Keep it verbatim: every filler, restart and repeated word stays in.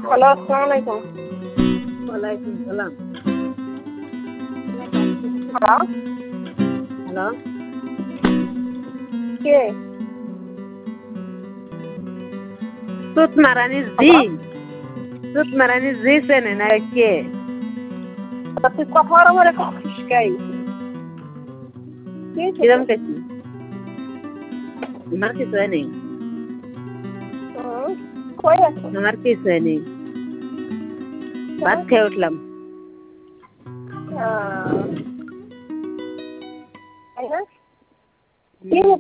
Hello, আসসালামু আলাইকুম। ওয়ালাইকুম সালাম। হ্যালো, হ্যালো, কে? সুত মারানি জি, হ্যালো, সুত মারানি জি চেনে না কে? তা তুই কথার আমার একটা ফিসকাই। কে ছিল? কিরম কেছি? আমার কিছু নেই, হুম, কই আছো? আমার কিছু নেই। ভাত খেয়ে উঠলাম। আহ, তাই না? কি হুম।